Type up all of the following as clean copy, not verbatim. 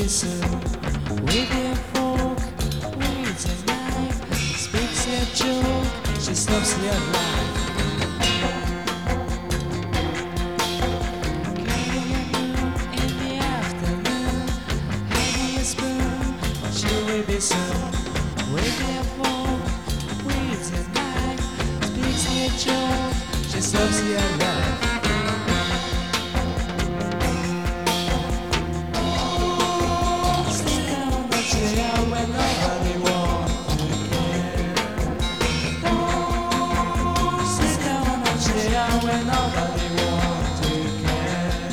be soon. With your fork, with your knife, speaks your joke, she stops your life. In the afternoon, having a spoon, she will be soon. With your fork, with your knife, speaks your joke, she stops your life. When nobody wants to care.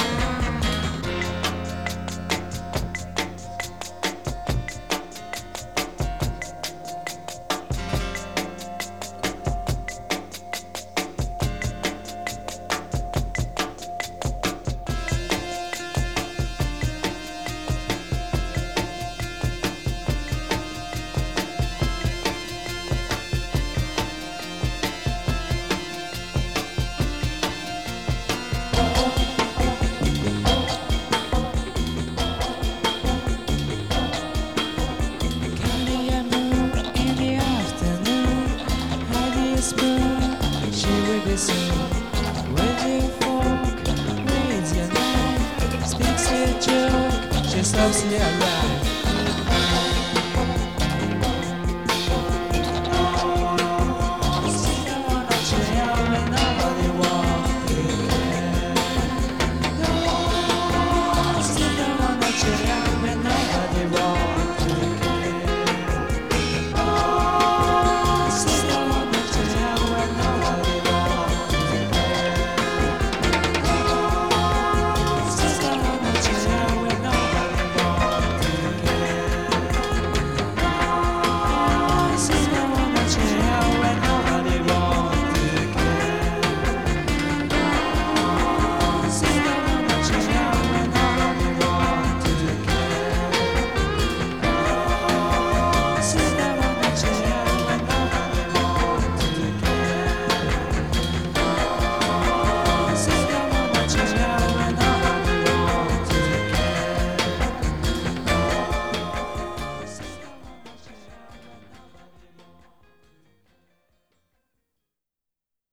She will be soon. With your fork, with your knife, speaks a joke, she stops your life.